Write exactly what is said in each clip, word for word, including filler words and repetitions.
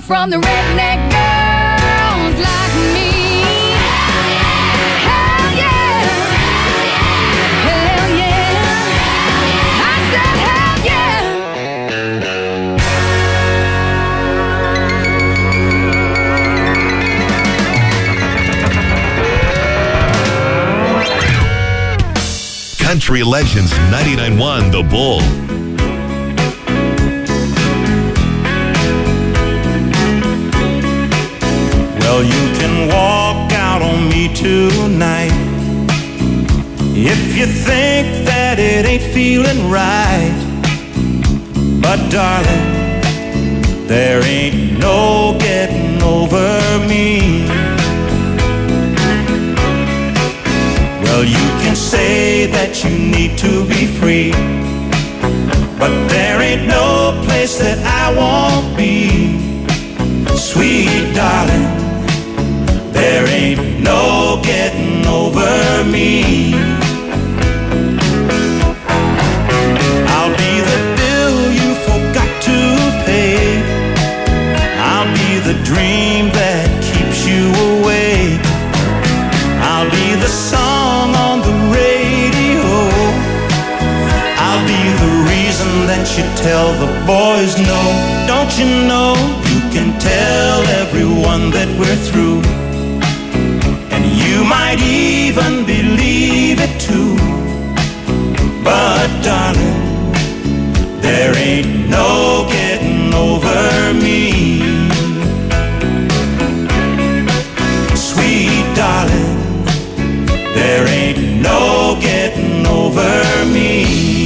from the redneck girls like me. Hell yeah, hell yeah, I said hell yeah. Country Legends ninety-nine point one The Bull. Well, you can walk out on me tonight if you think that it ain't feeling right. But darling, there ain't no getting over me. Well, you can say that you need to be free, but there ain't no place that I won't be. Sweet darling, there ain't no getting over me. I'll be the bill you forgot to pay. I'll be the dream that keeps you awake. I'll be the song on the radio. I'll be the reason that you tell the boys no. Don't you know you can tell everyone that we're through, and you might even believe it too. But darling, there ain't no getting over me. Sweet darling, there ain't no getting over me.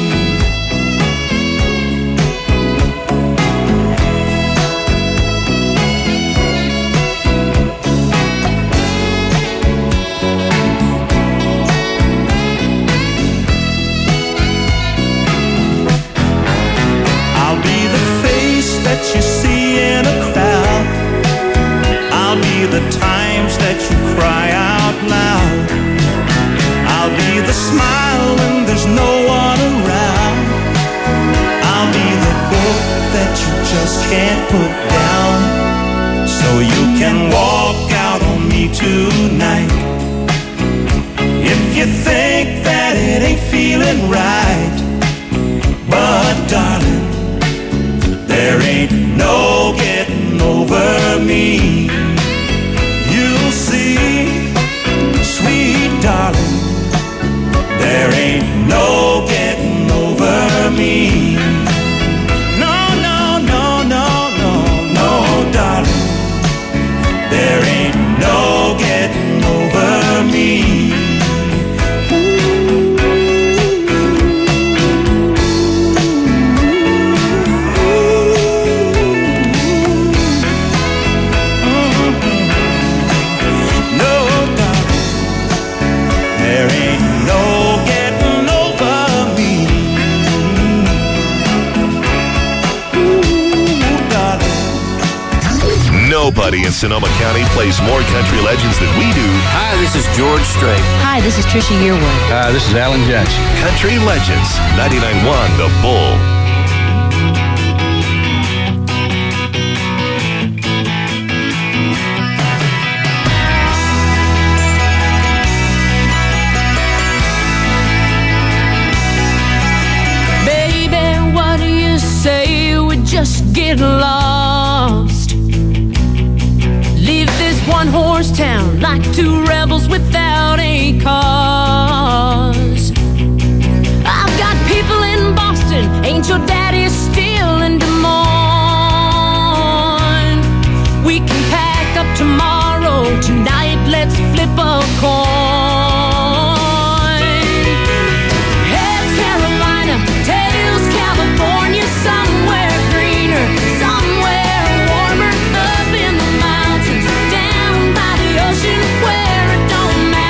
I'll be the face that you see in a crowd. I'll be the times that you cry out loud. I'll be the smile when there's no one around. I'll be the book that you just can't put down. So you can walk out on me tonight if you think that it ain't feeling right. But darling, there ain't no getting over me. You'll see, sweet darling, there ain't no getting over me. No, no, no, no, no, no, darling, there ain't no getting over me. Nobody in Sonoma County plays more country legends than we do. Hi, this is George Strait. Hi, this is Trisha Yearwood. Hi, this is Alan Jackson. Country Legends ninety-nine point one The Bull. Baby, what do you say we just get lost? Leave this one-horse town like two rebels without a cause. I've got people in Boston, ain't your daddy still in Des Moines? We can pack up tomorrow, tonight let's flip a coin. Heads Carolina, tails California, somewhere greener, somewhere warmer, up in the mountains, down by the ocean, where it don't matter.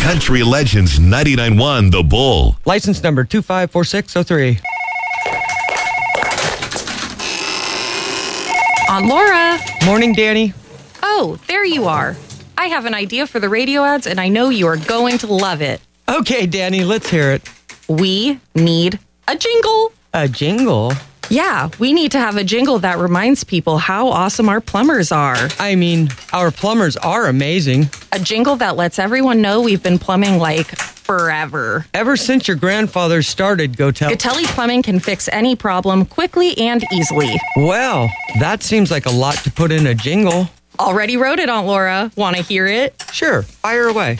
Country Legends ninety-nine point one The Bull. License number two five four six zero three. Aunt Laura. Morning, Danny. Oh, there you are. I have an idea for the radio ads, and I know you are going to love it. Okay, Danny, let's hear it. We need a jingle. A jingle? Yeah, we need to have a jingle that reminds people how awesome our plumbers are. I mean, our plumbers are amazing. A jingle that lets everyone know we've been plumbing like forever. Ever since your grandfather started Gotelli. Gotelli Plumbing can fix any problem quickly and easily. Well, that seems like a lot to put in a jingle. Already wrote it, Aunt Laura. Want to hear it? Sure, fire away.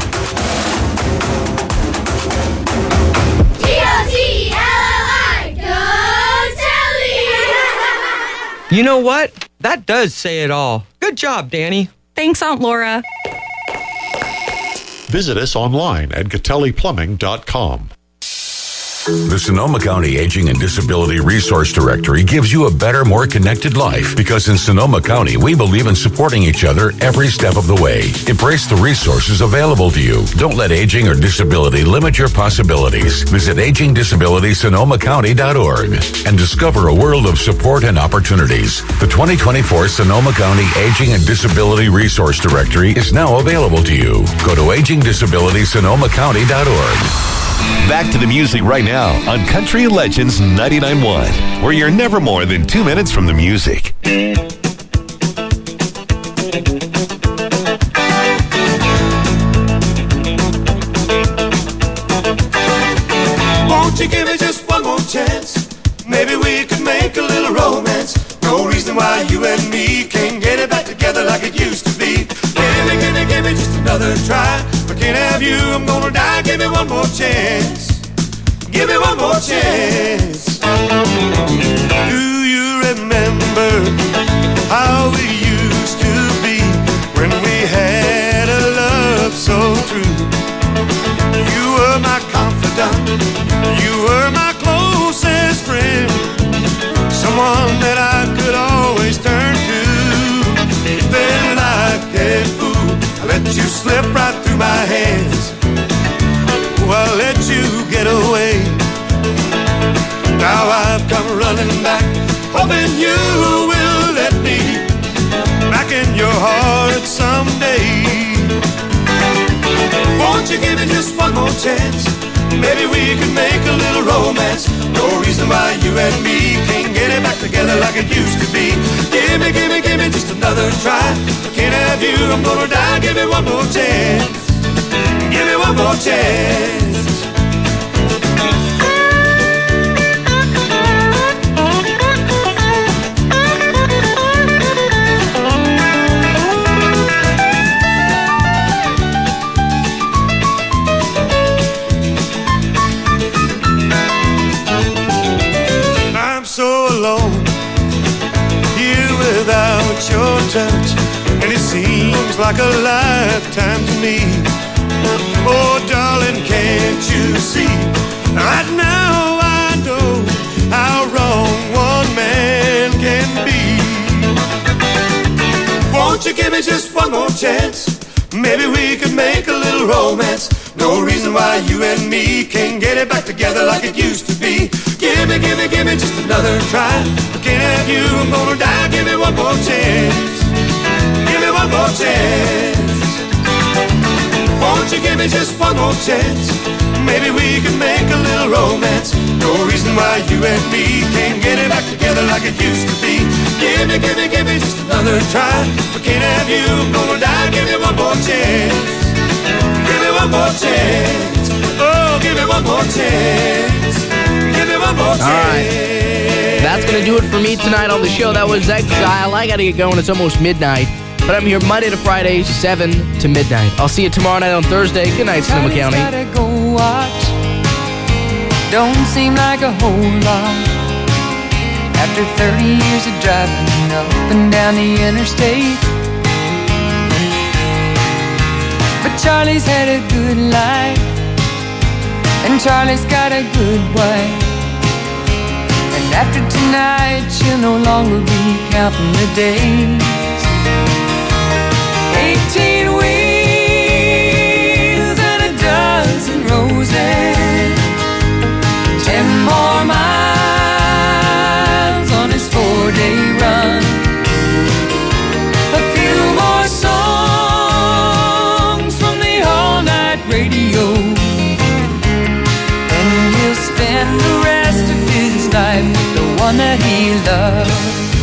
You know what? That does say it all. Good job, Danny. Thanks, Aunt Laura. Visit us online at Gotelli Plumbing dot com. The Sonoma County Aging and Disability Resource Directory gives you a better, more connected life because in Sonoma County, we believe in supporting each other every step of the way. Embrace the resources available to you. Don't let aging or disability limit your possibilities. Visit aging disability sonoma county dot org and discover a world of support and opportunities. The twenty twenty-four Sonoma County Aging and Disability Resource Directory is now available to you. Go to aging disability sonoma county dot org. Back to the music right now on Country Legends ninety-nine point one, where you're never more than two minutes from the music. Won't you give me just one more chance? Maybe we could make a little romance. No reason why you and me can't get it back together like it used to be. Give me, give me, give me just another try. If I can't have you, I'm gonna die. Give me one more chance. Give me one more chance. Do you remember how we used to be when we had a love so true? You were my confidant. You were my closest friend. Someone that I could always turn to. Then like a fool, I let you slip right through my hands. Oh, I let you get away. Now I've come running back, hoping you will let me back in your heart someday. Won't you give me just one more chance? Maybe we could make a little romance. No reason why you and me can't get it back together like it used to be. Give me, give me, give me just another try. If I can't have you, I'm gonna die. Give me one more chance. Give me one more chance. Your touch, and it seems like a lifetime to me. Oh, darling, can't you see? Right now I know how wrong one man can be. Won't you give me just one more chance? Maybe we could make a little romance. No reason why you and me can't get it back together like it used to be. Give me, give me, give me just another try. If I can't have you, I'm gonna die. Give me one more chance. Give me one more chance. Won't you give me just one more chance? Maybe we can make a little romance. No reason why you and me can't get it back together like it used to be. Give me, give me, give me just another try. If I can't have you, I'm gonna die. Give me one more chance. Give me one more chance. Oh, give me one more chance. Give me one more chance. All right. That's going to do it for me tonight on the show. That was Exile. I got to get going. It's almost midnight. But I'm here Monday to Friday, seven to midnight. I'll see you tomorrow night on Thursday. Good night, Sonoma County. Gotta go watch. Don't seem like a whole lot. After thirty years of driving up and down the interstate. But Charlie's had a good life, and Charlie's got a good wife. And after tonight, she'll no longer be counting the days. Eighteen wheels and one that he loved.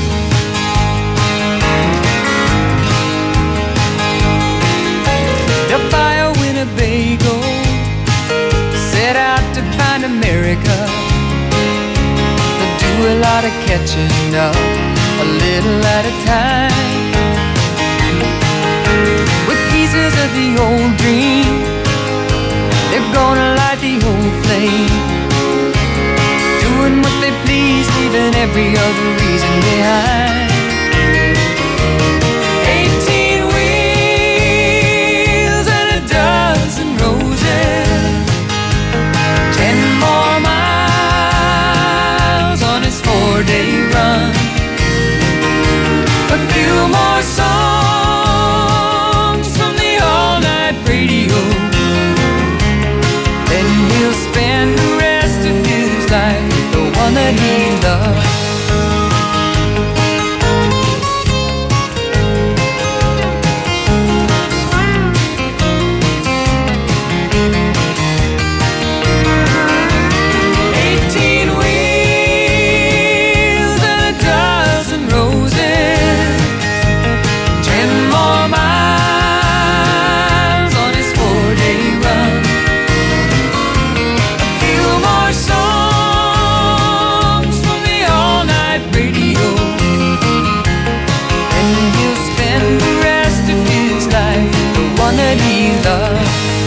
Up by a Winnebago, set out to find America. They'll do a lot of catching up, a little at a time, with pieces of the old dream. They're gonna light the old flame, doing what they please, leaving every other reason behind. Eighteen wheels and a dozen roses, ten more miles on his four-day run, a few more songs from the all-night radio. Then he'll spend the rest of his life with the one that he loved. Eighteen wheels and a dozen roses, ten more miles on his four-day run, a few more songs from the all-night radio. And he'll spend the rest of his life with the one that he loved.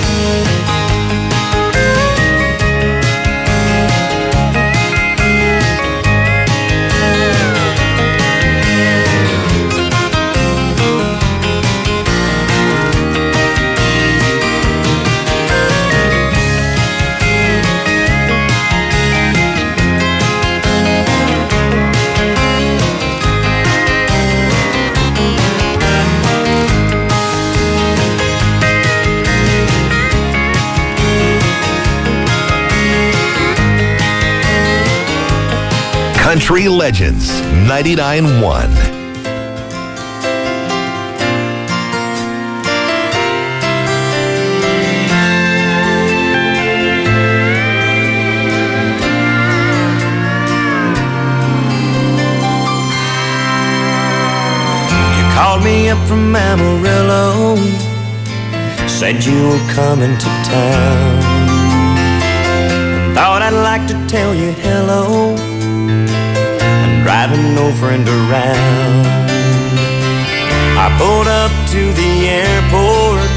Country Legends ninety-nine point one. Called me up from Amarillo, said you were coming to town. Thought I'd like to tell you hello, I'm driving no friend around. I pulled up to the airport,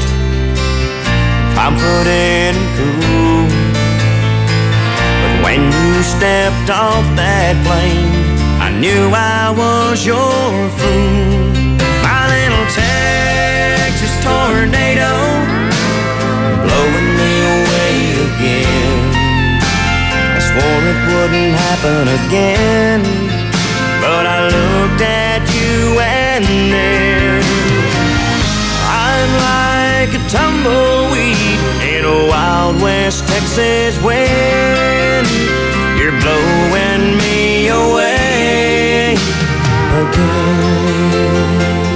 confident and cool, but when you stepped off that plane, I knew I was your fool. My little Texas tornado, blowing me away again. I swore it wouldn't happen again, but I looked at you and then I'm like a tumbleweed in a Wild West Texas wind. You're blowing me away again.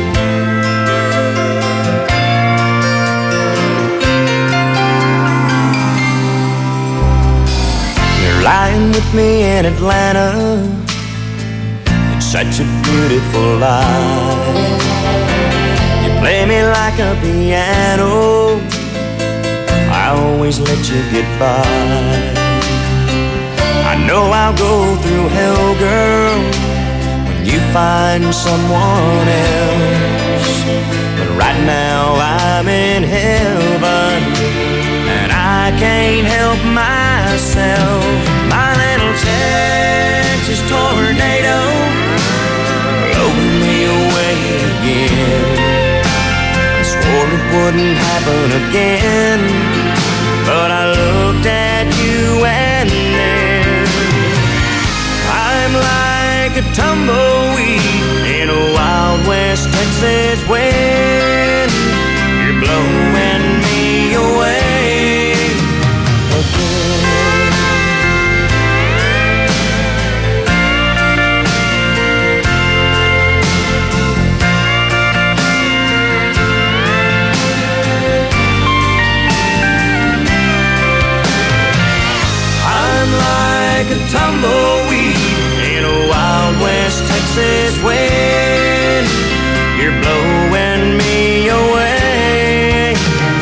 You're lying with me in Atlanta, it's such a beautiful life. You play me like a piano, I always let you get by. I know I'll go through hell, girl, when you find someone else, but right now I'm in heaven and I can't help myself. My little Texas tornado, blowing me away again. I swore it wouldn't happen again, but I looked at you and then I'm like a tumbleweed in a Wild West Texas wind. You're blowing me away again. I'm like a tumbleweed in a Wild Texas wind, you're blowing me away.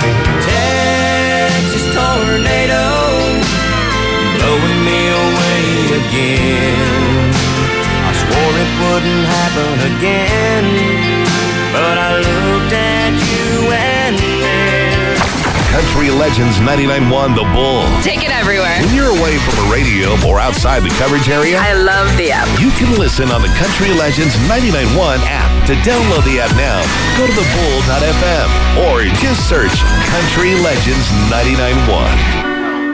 Texas tornado, blowing me away again. I swore it wouldn't happen again, but I looked at you and then. Country Legends ninety-nine point one The Bull. Take it everywhere. When you're away from a radio or outside the coverage area, I love the app. you can listen on the Country Legends ninety-nine point one app. To download the app now, go to the bull dot f m or just search Country Legends ninety-nine point one.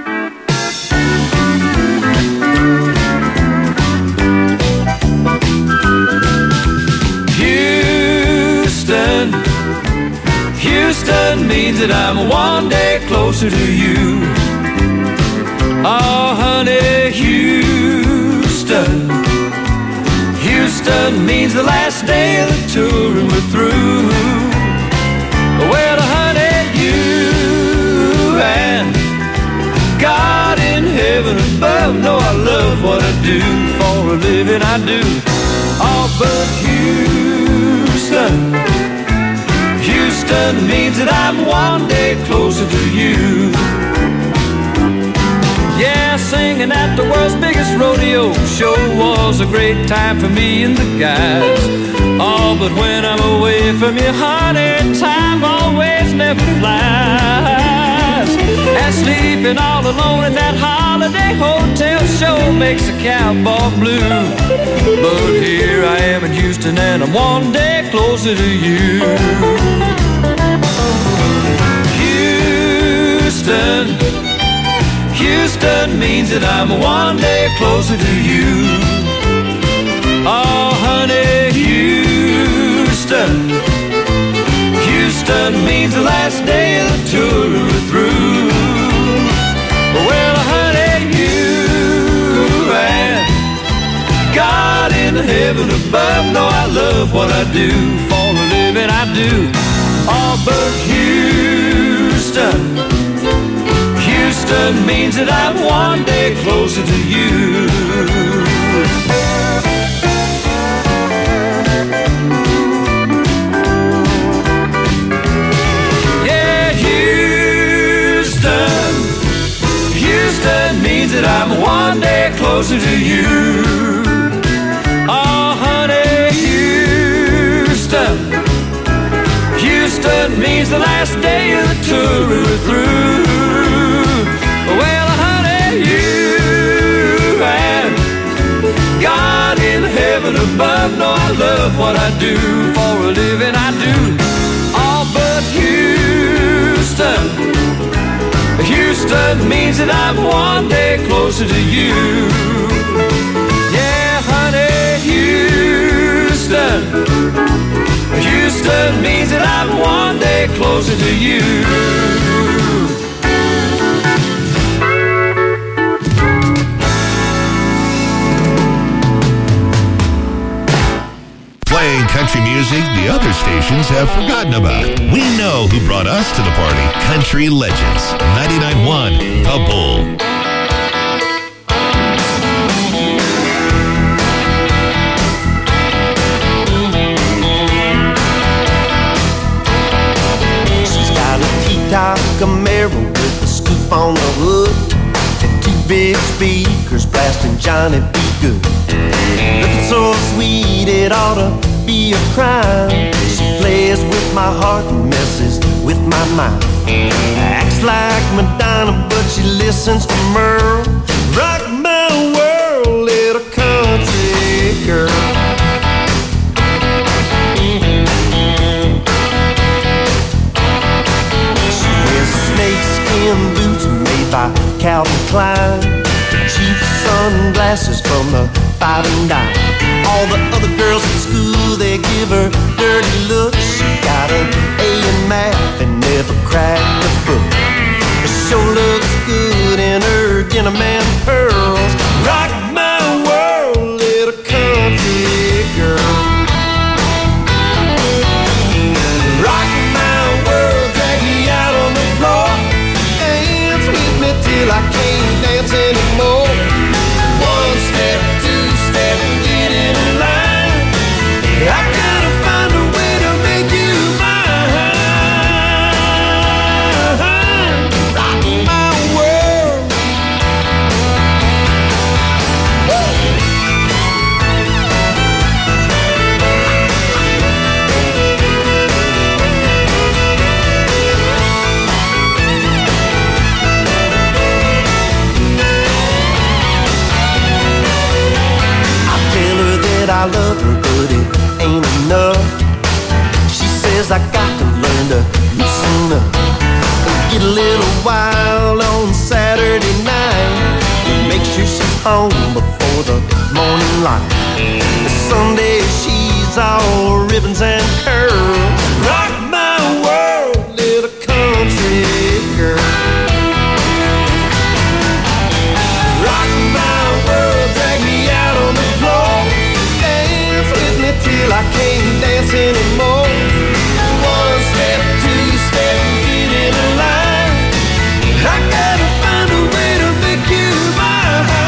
Houston, Houston means that I'm one day closer to you. Oh, honey, Houston, Houston means the last day of the tour and we're through. Well, honey, you and God in heaven above know I love what I do. For a living I do. Oh, but Houston, Houston means that I'm one day closer to you. Yeah, singing at the world's biggest rodeo show was a great time for me and the guys. Oh, but when I'm away from you, honey, time always never flies. And sleeping all alone in that holiday hotel show makes a cowboy blue. But here I am in Houston and I'm one day closer to you. Houston, Houston means that I'm one day closer to you. Oh, honey, Houston, Houston means the last day of the tour we're through. Well, honey, you and God in heaven above know I love what I do. For a living I do. Oh, but Houston, Houston means that I'm one day closer to you. Yeah, Houston, Houston means that I'm one day closer to you. Oh, honey, Houston, Houston means the last day of the tour we're through. Well, honey, you and God in heaven above know I love what I do. For a living I do. Oh, but Houston, Houston means that I'm one day closer to you. Yeah, honey, Houston, Houston means that I'm one day closer to you. Playing country music the other stations have forgotten about. We know who brought us to the party. Country Legends ninety-nine point one The Bull. She's got a T-top Camaro with a scoop on the hood and two big speakers blasting Johnny B. Good. Looking so sweet it ought to be a crime. She plays with my heart and messes with my mind. Acts like Madonna, but she listens to Merle. Rock my world, little country girl. She wears snakeskin boots made by Calvin Klein, cheap sunglasses from the Five and Dime. All the other girls at school, they give her dirty looks. She got an A in math and never cracked a book. But she sure looks good in her denim and pearls. Rock my world, little country girl. Rock my world, drag me out on the floor. Dance with me till I can't dance anymore. One step, two step, get in line. home before the morning light. Sunday she's all ribbons and curls. Rock my world, little country girl. Rock my world, drag me out on the floor. Dance with me till I can't dance anymore. One step, two step, get in a line. I gotta find a way to make you mine.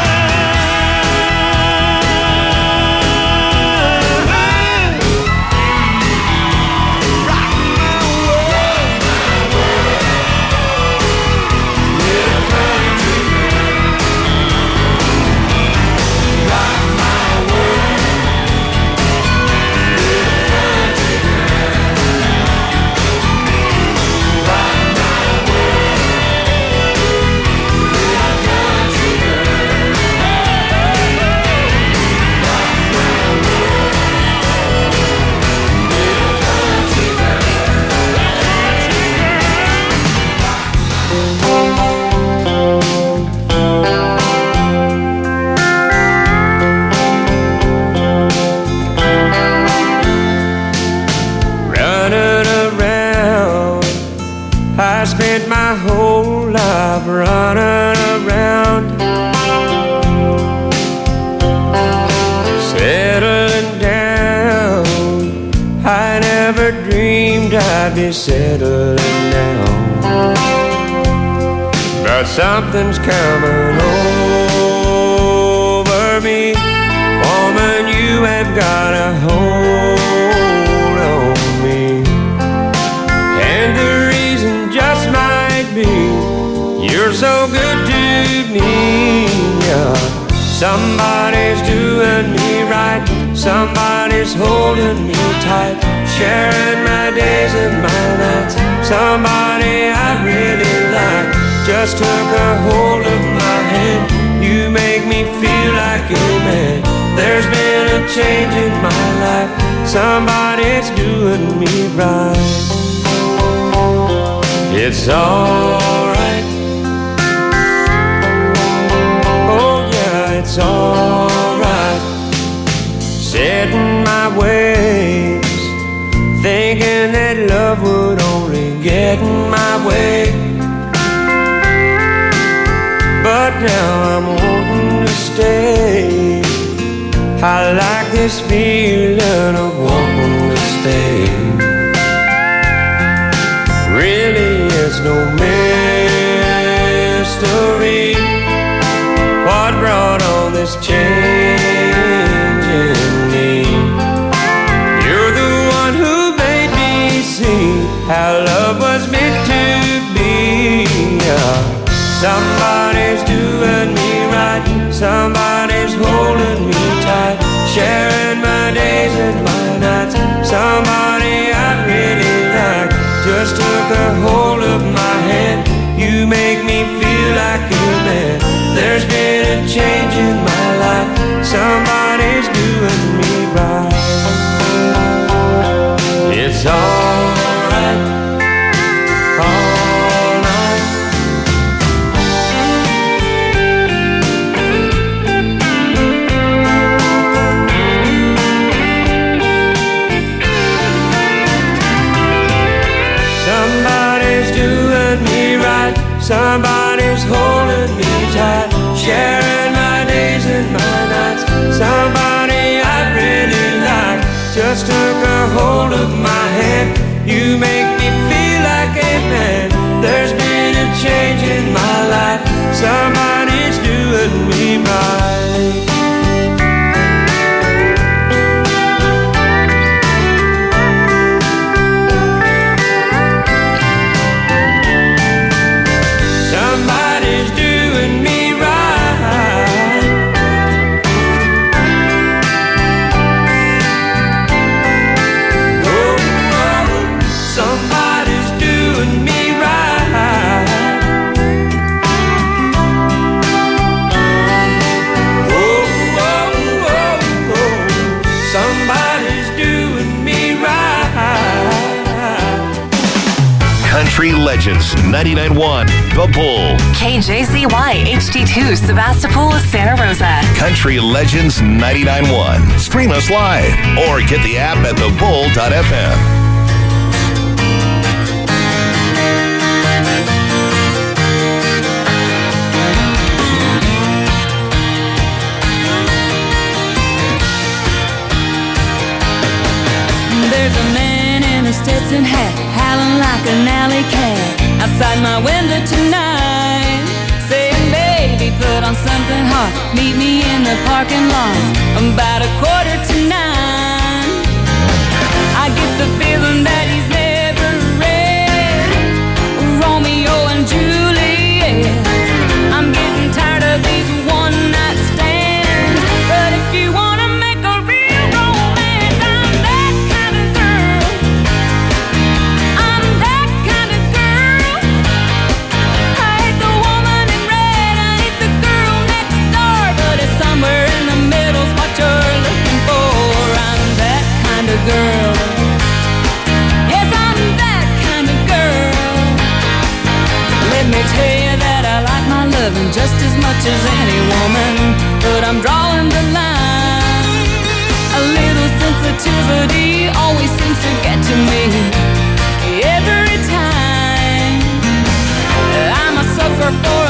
Running around, settling down. I never dreamed I'd be settling down, but something's coming over me. Woman, you have got a hold on me, and the reason just might be you're so good to me. Yeah. Somebody's doing me right, somebody's holding me tight, sharing my days and my nights. Somebody I really like just took a hold of my hand. You make me feel like a man. There's been a change in my life. Somebody's doing me right. It's alright. It's alright, set in my ways, thinking that love would only get in my way. But now I'm wanting to stay. I like this feeling of wanting to stay. Really, it's no mystery what brought on this change in me. You're the one who made me see how love was meant to be. Yeah. Somebody's doing me right, somebody's holding me tight, sharing my days and my nights. Somebody I really like just took a hold of my hand. You make me feel like a man. There's been a change in my life. Somebody's doing me right. It's alright, all night. Somebody's doing me right, somebody's holding me tight, sharing my days and my nights. Somebody I really like just took a hold of my hand. You make me feel like a man. There's been a change in my life. Somebody's doing me right. Somebody's doing me right. Oh, oh, somebody's doing me right. Legends ninety-nine point one, The Bull. K J Z Y H D two, Sebastopol, Santa Rosa. Country Legends ninety-nine point one. Stream us live or get the app at the bull dot f m. There's a man in a Stetson hat, howling like an alley cat, outside my window tonight, saying, baby, put on something hot, meet me in the parking lot, about a quarter to nine. I get the feeling that he's never read Romeo and Juliet. I'm getting tired of these one-night stands, but if you want to make a real romance, I'm that kind of girl. I'm that kind of girl. I hate the woman in red, I hate the girl next door, but it's somewhere in the middle's what you're looking for. I'm that kind of girl. Yes, I'm that kind of girl. Let me tell you that I like my loving just as much as any woman, but I'm drawing the line. A little sensitivity always seems to get to me every time. I'm a sucker for